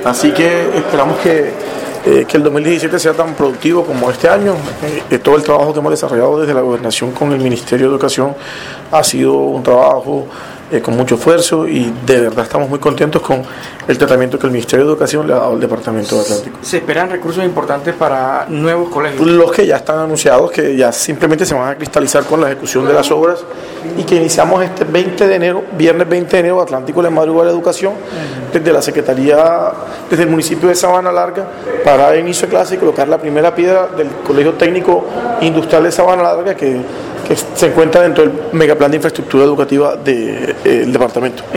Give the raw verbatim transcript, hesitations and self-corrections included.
Así que esperamos que, eh, que el dos mil diecisiete sea tan productivo como este año. Eh, todo el trabajo que hemos desarrollado desde la Gobernación con el Ministerio de Educación ha sido un trabajo eh, con mucho esfuerzo y de verdad estamos muy contentos con el tratamiento que el Ministerio de Educación le ha dado al Departamento de Atlántico. ¿Se esperan recursos importantes para nuevos colegios? Los que ya están anunciados, que ya simplemente se van a cristalizar con la ejecución de las obras y que iniciamos este veinte de enero, viernes veinte de enero, Atlántico Le madrugó a la educación desde la Secretaría, desde el municipio de Sabana Larga, para dar inicio a clase y colocar la primera piedra del Colegio Técnico Industrial de Sabana Larga, que, que se encuentra dentro del megaplan de infraestructura educativa del departamento.